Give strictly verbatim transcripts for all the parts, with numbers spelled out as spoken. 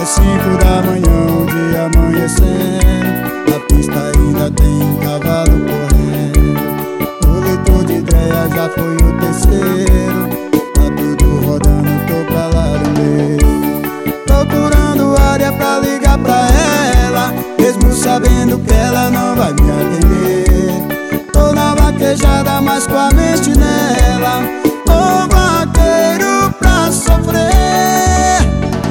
É cinco da manhã, o dia amanhecendo, a pista ainda tem cavalo correndo. O leitor de Dréia já foi o terceiro, tá tudo rodando, tô pra lá do meio. Procurando área pra ligar pra ela, mesmo sabendo que ela não vai me atender. Tô na vaquejada, mas com a mente nela. Ô vaqueiro pra sofrer.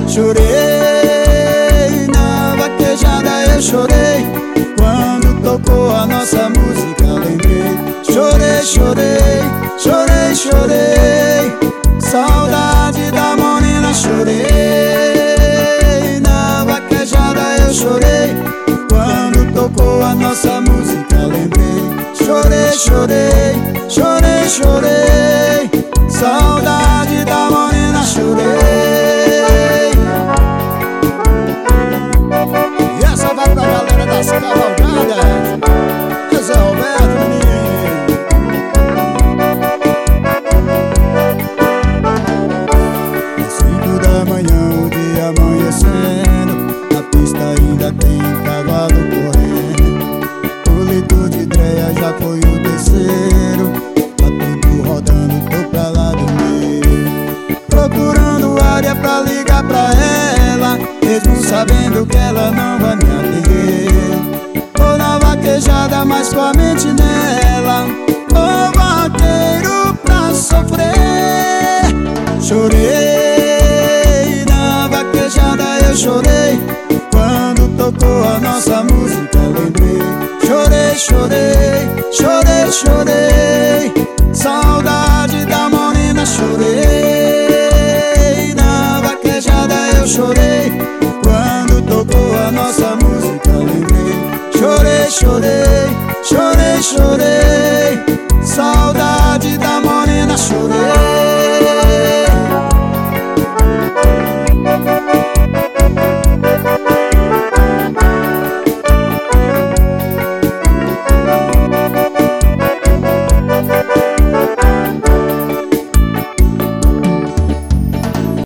Chorei na vaquejada, eu chorei quando tocou a nossa música, lembrei. Chorei, chorei, chorei, chorei, saudade da morena. Chorei na vaquejada, eu chorei quando tocou a nossa música, lembrei. Chorei, chorei, chorei, chorei, saudade da morena. Chorei. E essa vai pra galera das cavalgadas, Zé Roberto, menino. Às cinco da manhã, o dia amanhecendo, a pista ainda tem cavalo correndo. O leitor de Dréia já foi o terceiro, tá tudo rodando, tô pra lá do meio. Procurando área pra ligar pra ela, mesmo sabendo que ela não vai me atender. Tô na vaquejada, mas com a mente nela. Ô vaqueiro pra sofrer. Chorei na vaquejada, eu chorei quando tocou a nossa música, lembrei. Chorei, chorei, chorei, chorei, saudade da morena. Chorei na vaquejada, eu chorei quando tocou a nossa música, lembrei. Chorei, chorei, chorei, chorei, saudade da morena. Chorei.